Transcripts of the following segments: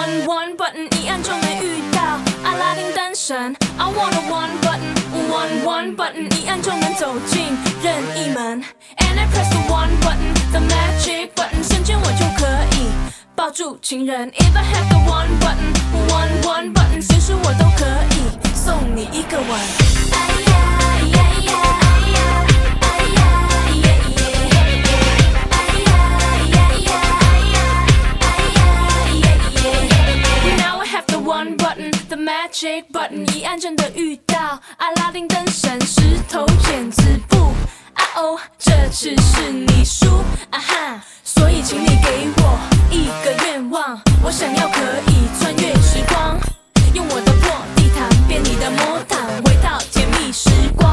one one button 一按就能遇到阿拉丁灯神。I want a one button one one button 一按就能走进任意门。And I press the one button the magic button 瞬间我就可以抱住情人。If I have the one button one button 随时我都可以送你一个吻。One button, the magic button 一按真的遇到阿拉丁灯神。石头剪子布啊哦，这次是你输啊哈，所以请你给我一个愿望，我想要可以穿越时光，用我的破地毯变你的魔毯，回到甜蜜时光。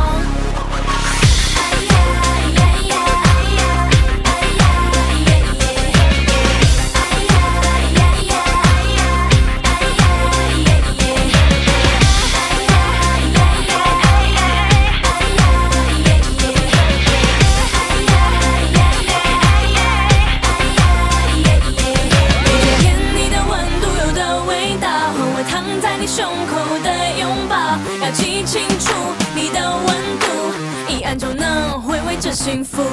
胸口的拥抱，要记清楚你的温度，一按就能回味着幸福。